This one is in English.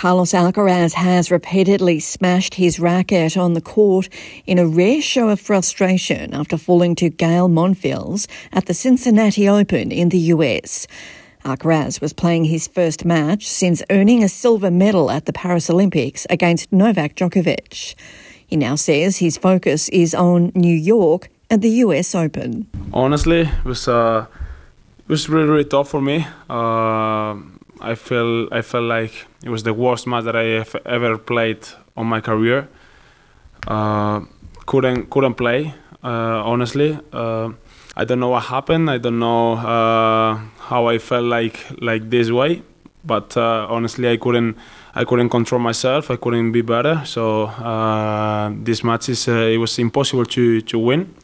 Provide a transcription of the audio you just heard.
Carlos Alcaraz has repeatedly smashed his racket on the court in a rare show of frustration after falling to Gael Monfils at the Cincinnati Open in the US. Alcaraz was playing his first match since earning a silver medal at the Paris Olympics against Novak Djokovic. He now says his focus is on New York and the US Open. Honestly, it was really, really tough for me. I felt like it was the worst match that I have ever played on my career. Couldn't play, honestly. I don't know what happened. I don't know how I felt like this way. But honestly, I couldn't control myself. I couldn't be better. So this match it was impossible to win.